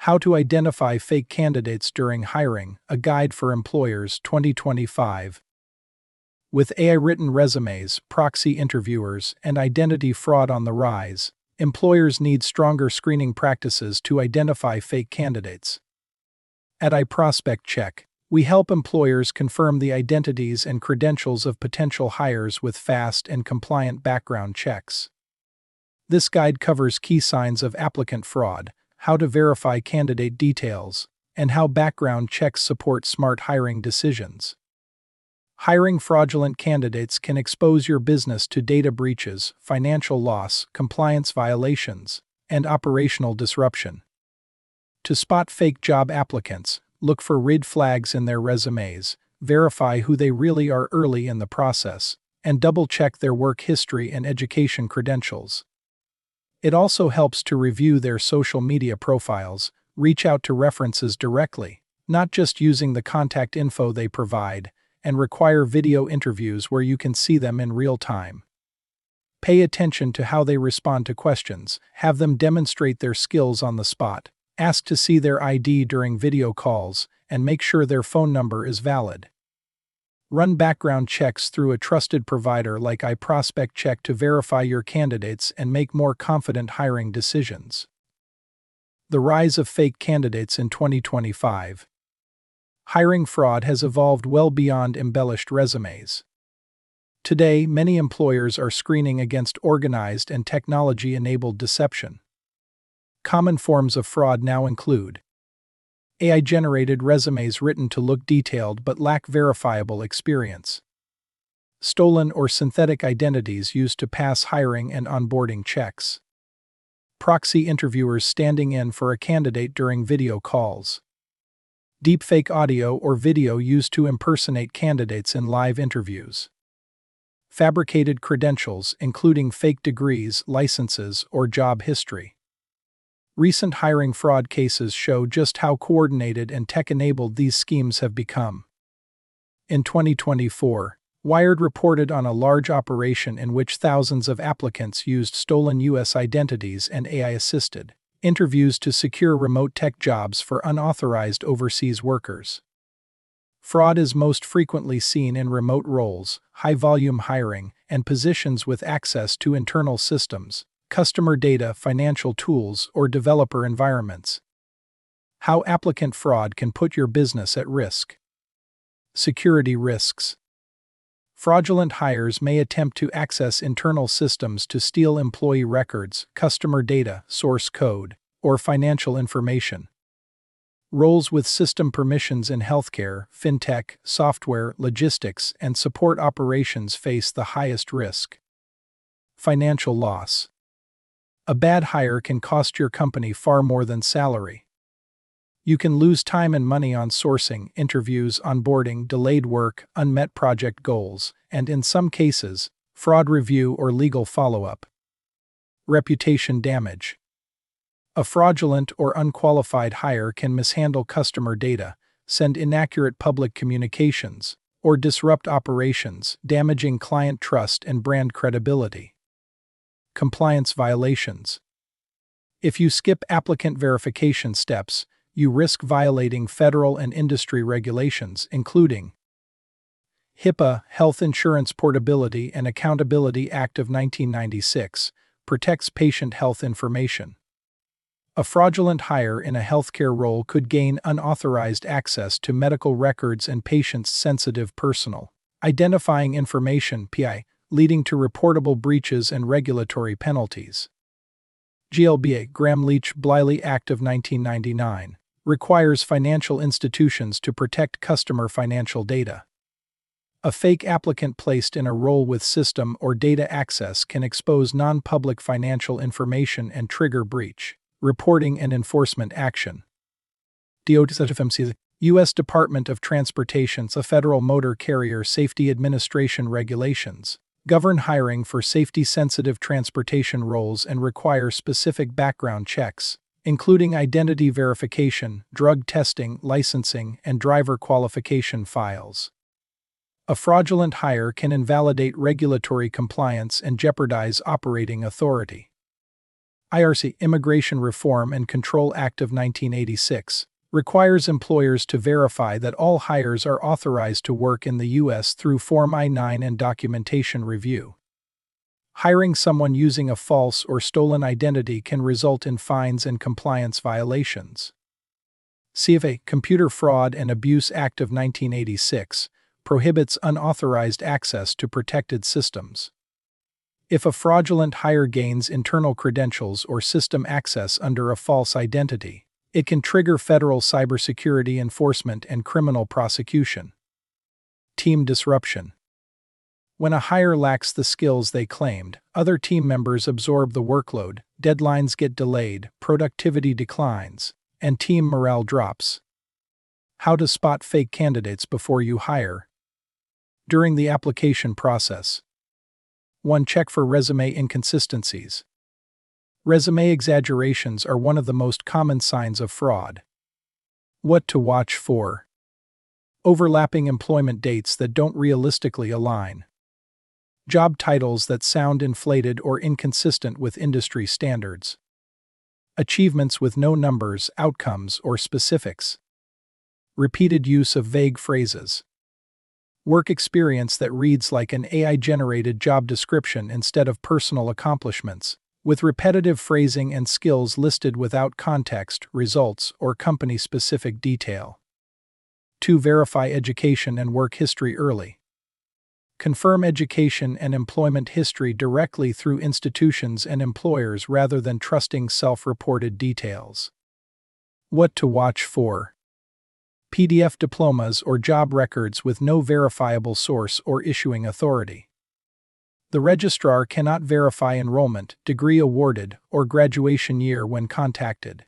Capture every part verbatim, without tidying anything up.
How to Identify Fake Candidates During Hiring, a Guide for Employers twenty twenty-five. With A I-written resumes, proxy interviewers, and identity fraud on the rise, employers need stronger screening practices to identify fake candidates. At iProspect-Check, we help employers confirm the identities and credentials of potential hires with fast and compliant background checks. This guide covers key signs of applicant fraud, how to verify candidate details, and how background checks support smart hiring decisions. Hiring fraudulent candidates can expose your business to data breaches, financial loss, compliance violations, and operational disruption. To spot fake job applicants, look for red flags in their resumes, verify who they really are early in the process, and double-check their work history and education credentials. It also helps to review their social media profiles, reach out to references directly, not just using the contact info they provide, and require video interviews where you can see them in real time. Pay attention to how they respond to questions, have them demonstrate their skills on the spot, ask to see their I D during video calls, and make sure their phone number is valid. Run background checks through a trusted provider like iProspect-Check to verify your candidates and make more confident hiring decisions. The rise of fake candidates in twenty twenty-five. Hiring fraud has evolved well beyond embellished resumes. Today, many employers are screening against organized and technology-enabled deception. Common forms of fraud now include A I-generated resumes written to look detailed but lack verifiable experience, stolen or synthetic identities used to pass hiring and onboarding checks, proxy interviewers standing in for a candidate during video calls, deepfake audio or video used to impersonate candidates in live interviews, fabricated credentials including fake degrees, licenses, or job history. Recent hiring fraud cases show just how coordinated and tech-enabled these schemes have become. In twenty twenty-four, Wired reported on a large operation in which thousands of applicants used stolen U S identities and A I-assisted interviews to secure remote tech jobs for unauthorized overseas workers. Fraud is most frequently seen in remote roles, high-volume hiring, and positions with access to internal systems, customer data, financial tools, or developer environments. How applicant fraud can put your business at risk. Security risks. Fraudulent hires may attempt to access internal systems to steal employee records, customer data, source code, or financial information. Roles with system permissions in healthcare, fintech, software, logistics, and support operations face the highest risk. Financial loss. A bad hire can cost your company far more than salary. You can lose time and money on sourcing, interviews, onboarding, delayed work, unmet project goals, and in some cases, fraud review or legal follow-up. Reputation damage. A fraudulent or unqualified hire can mishandle customer data, send inaccurate public communications, or disrupt operations, damaging client trust and brand credibility. Compliance violations. If you skip applicant verification steps, you risk violating federal and industry regulations, including HIPAA, Health Insurance Portability and Accountability Act of nineteen ninety-six, protects patient health information. A fraudulent hire in a healthcare role could gain unauthorized access to medical records and patients' sensitive personal identifying information (P I), leading to reportable breaches and regulatory penalties. G L B A, Gramm-Leach-Bliley Act of nineteen ninety-nine, requires financial institutions to protect customer financial data. A fake applicant placed in a role with system or data access can expose non-public financial information and trigger breach, reporting and enforcement action. D O T, U S Department of Transportation's Federal Motor Carrier Safety Administration regulations govern hiring for safety-sensitive transportation roles and require specific background checks, including identity verification, drug testing, licensing, and driver qualification files. A fraudulent hire can invalidate regulatory compliance and jeopardize operating authority. I R C Immigration Reform and Control Act of nineteen eighty-six requires employers to verify that all hires are authorized to work in the U S through Form I nine and documentation review. Hiring someone using a false or stolen identity can result in fines and compliance violations. C F A Computer Fraud and Abuse Act of nineteen eighty-six prohibits unauthorized access to protected systems. If a fraudulent hire gains internal credentials or system access under a false identity, it can trigger federal cybersecurity enforcement and criminal prosecution. Team disruption. When a hire lacks the skills they claimed, other team members absorb the workload, deadlines get delayed, productivity declines, and team morale drops. How to spot fake candidates before you hire. During the application process. one Check for resume inconsistencies. Resume exaggerations are one of the most common signs of fraud. What to watch for. Overlapping employment dates that don't realistically align. Job titles that sound inflated or inconsistent with industry standards. Achievements with no numbers, outcomes, or specifics. Repeated use of vague phrases. Work experience that reads like an A I-generated job description instead of personal accomplishments, with repetitive phrasing and skills listed without context, results, or company-specific detail. two Verify education and work history early. Confirm education and employment history directly through institutions and employers rather than trusting self-reported details. What to watch for. P D F diplomas or job records with no verifiable source or issuing authority. The registrar cannot verify enrollment, degree awarded, or graduation year when contacted.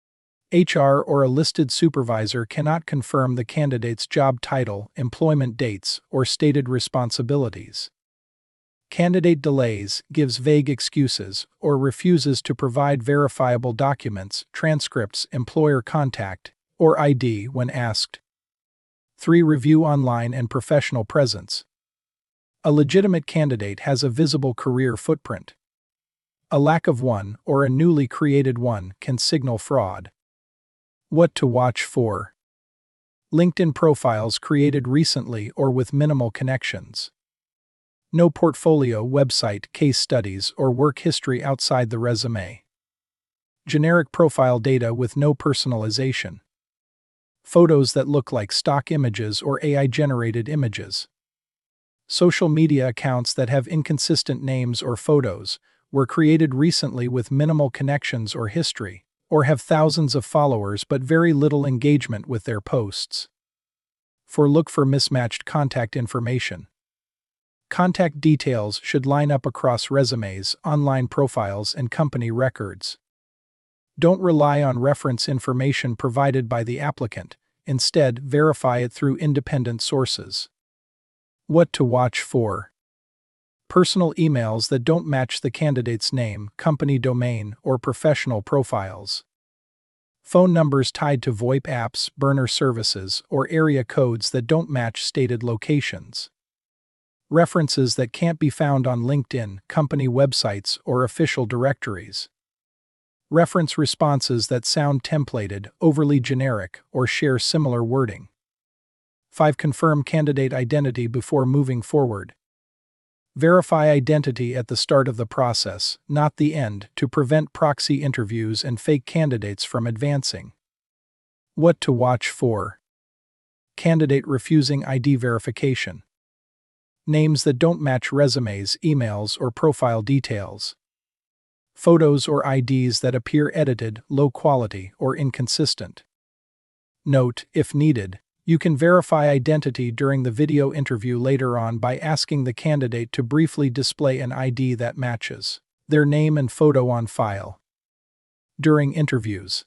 H R or a listed supervisor cannot confirm the candidate's job title, employment dates, or stated responsibilities. Candidate delays, gives vague excuses, or refuses to provide verifiable documents, transcripts, employer contact, or I D when asked. three Review online and professional presence. A legitimate candidate has a visible career footprint. A lack of one, or a newly created one, can signal fraud. What to watch for. LinkedIn profiles created recently or with minimal connections. No portfolio, website, case studies, or work history outside the resume. Generic profile data with no personalization. Photos that look like stock images or A I-generated images. Social media accounts that have inconsistent names or photos, were created recently with minimal connections or history, or have thousands of followers but very little engagement with their posts. four Look for mismatched contact information. Contact details should line up across resumes, online profiles, and company records. Don't rely on reference information provided by the applicant, instead, verify it through independent sources. What to watch for. Personal emails that don't match the candidate's name, company domain, or professional profiles. Phone numbers tied to VoIP apps, burner services, or area codes that don't match stated locations. References that can't be found on LinkedIn, company websites, or official directories. Reference responses that sound templated, overly generic, or share similar wording. five Confirm candidate identity before moving forward. Verify identity at the start of the process, not the end, to prevent proxy interviews and fake candidates from advancing. What to watch for. Candidate refusing I D verification. Names that don't match resumes, emails, or profile details. Photos or I Ds that appear edited, low quality, or inconsistent. Note, if needed, you can verify identity during the video interview later on by asking the candidate to briefly display an I D that matches their name and photo on file. During interviews.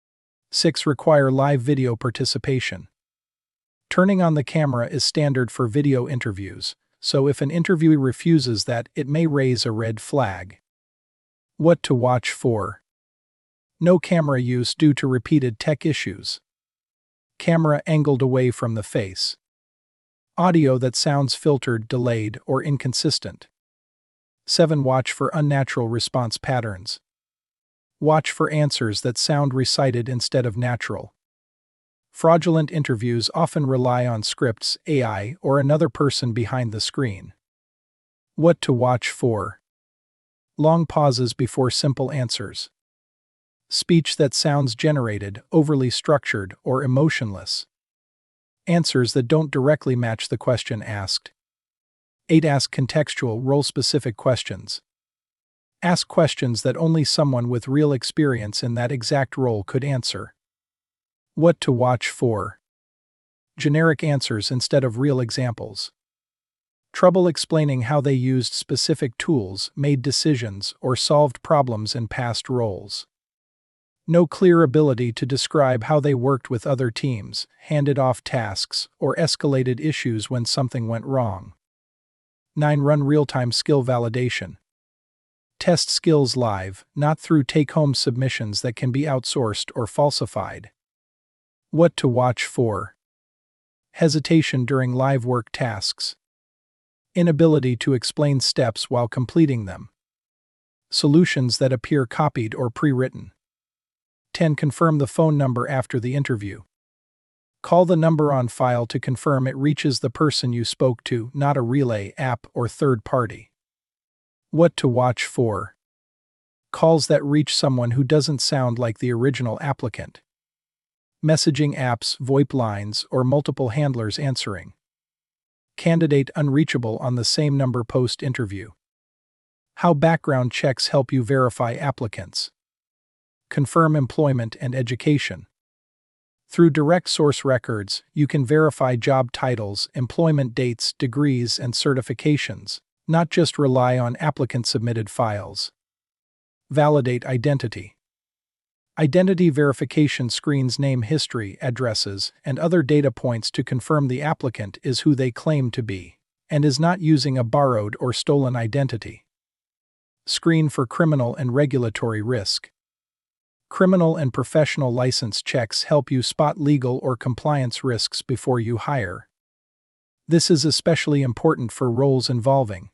six Require live video participation. Turning on the camera is standard for video interviews, so if an interviewee refuses that, it may raise a red flag. What to watch for. No camera use due to repeated tech issues. Camera angled away from the face. Audio that sounds filtered, delayed, or inconsistent. seven Watch for unnatural response patterns. Watch for answers that sound recited instead of natural. Fraudulent interviews often rely on scripts, A I, or another person behind the screen. What to watch for? Long pauses before simple answers. Speech that sounds generated, overly structured, or emotionless. Answers that don't directly match the question asked. eight. Ask contextual, role-specific questions. Ask questions that only someone with real experience in that exact role could answer. What to watch for? Generic answers instead of real examples. Trouble explaining how they used specific tools, made decisions, or solved problems in past roles. No clear ability to describe how they worked with other teams, handed off tasks, or escalated issues when something went wrong. nine. Run real-time skill validation. Test skills live, not through take-home submissions that can be outsourced or falsified. What to watch for? Hesitation during live work tasks. Inability to explain steps while completing them. Solutions that appear copied or pre-written. ten. Confirm the phone number after the interview. Call the number on file to confirm it reaches the person you spoke to, not a relay, app, or third party. What to watch for? Calls that reach someone who doesn't sound like the original applicant. Messaging apps, VoIP lines, or multiple handlers answering. Candidate unreachable on the same number post-interview. How background checks help you verify applicants. Confirm employment and education. Through direct source records, you can verify job titles, employment dates, degrees, and certifications, not just rely on applicant-submitted files. Validate identity. Identity verification screens name history, addresses, and other data points to confirm the applicant is who they claim to be, and is not using a borrowed or stolen identity. Screen for criminal and regulatory risk. Criminal and professional license checks help you spot legal or compliance risks before you hire. This is especially important for roles involving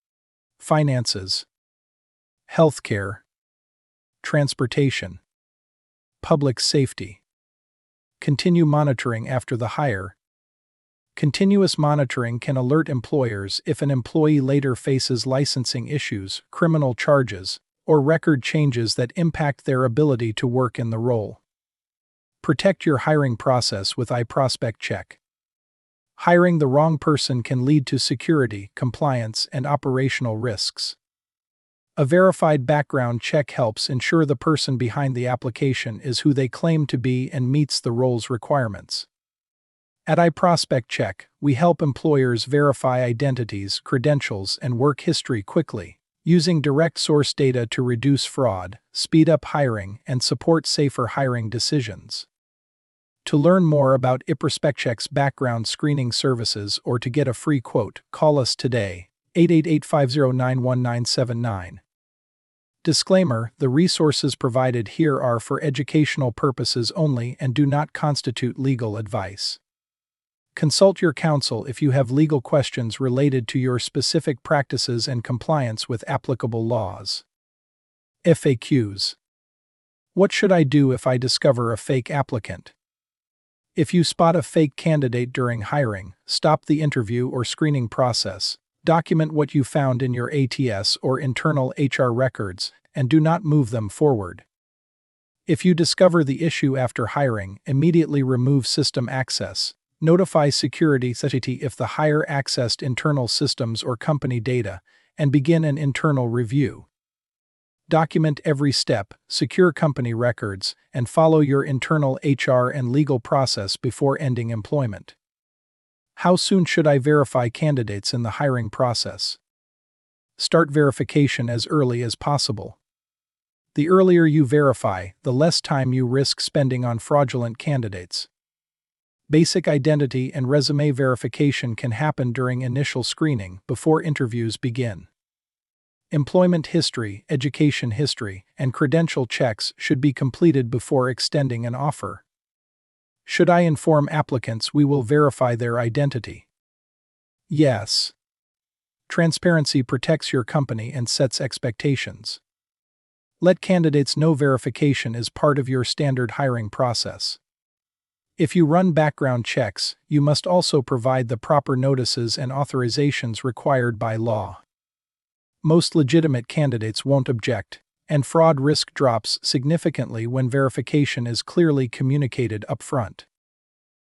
finances, healthcare, transportation, public safety. Continue monitoring after the hire. Continuous monitoring can alert employers if an employee later faces licensing issues, criminal charges, or record changes that impact their ability to work in the role. Protect your hiring process with iProspect Check. Hiring the wrong person can lead to security, compliance, and operational risks. A verified background check helps ensure the person behind the application is who they claim to be and meets the role's requirements. At iProspect Check, we help employers verify identities, credentials, and work history quickly, using direct source data to reduce fraud, speed up hiring, and support safer hiring decisions. To learn more about iProspectCheck's background screening services or to get a free quote, call us today, eight eight eight, five zero nine, one nine seven nine. Disclaimer: the resources provided here are for educational purposes only and do not constitute legal advice. Consult your counsel if you have legal questions related to your specific practices and compliance with applicable laws. F A Qs. What should I do if I discover a fake applicant? If you spot a fake candidate during hiring, stop the interview or screening process, document what you found in your A T S or internal H R records, and do not move them forward. If you discover the issue after hiring, immediately remove system access. Notify security if the hire accessed internal systems or company data, and begin an internal review. Document every step, secure company records, and follow your internal H R and legal process before ending employment. How soon should I verify candidates in the hiring process? Start verification as early as possible. The earlier you verify, the less time you risk spending on fraudulent candidates. Basic identity and resume verification can happen during initial screening before interviews begin. Employment history, education history, and credential checks should be completed before extending an offer. Should I inform applicants we will verify their identity? Yes. Transparency protects your company and sets expectations. Let candidates know verification is part of your standard hiring process. If you run background checks, you must also provide the proper notices and authorizations required by law. Most legitimate candidates won't object, and fraud risk drops significantly when verification is clearly communicated upfront.